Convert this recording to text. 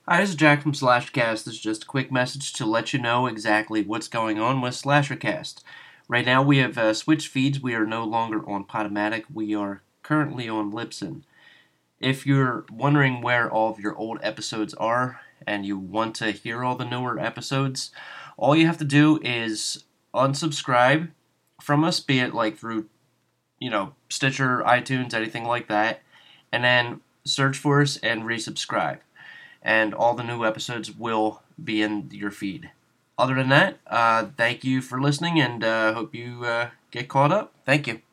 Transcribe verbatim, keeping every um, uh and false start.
Hi, this is Jack from Slashercast. This is just a quick message to let you know exactly what's going on with Slashercast. Right now, we have uh, switched feeds. We are no longer on Podomatic. We are currently on Libsyn. If you're wondering where all of your old episodes are and you want to hear all the newer episodes, all you have to do is unsubscribe from us, be it like through, you know, Stitcher, iTunes, anything like that, and then search for us and resubscribe. And all the new episodes will be in your feed. Other than that, uh, thank you for listening, and uh, hope you uh, get caught up. Thank you.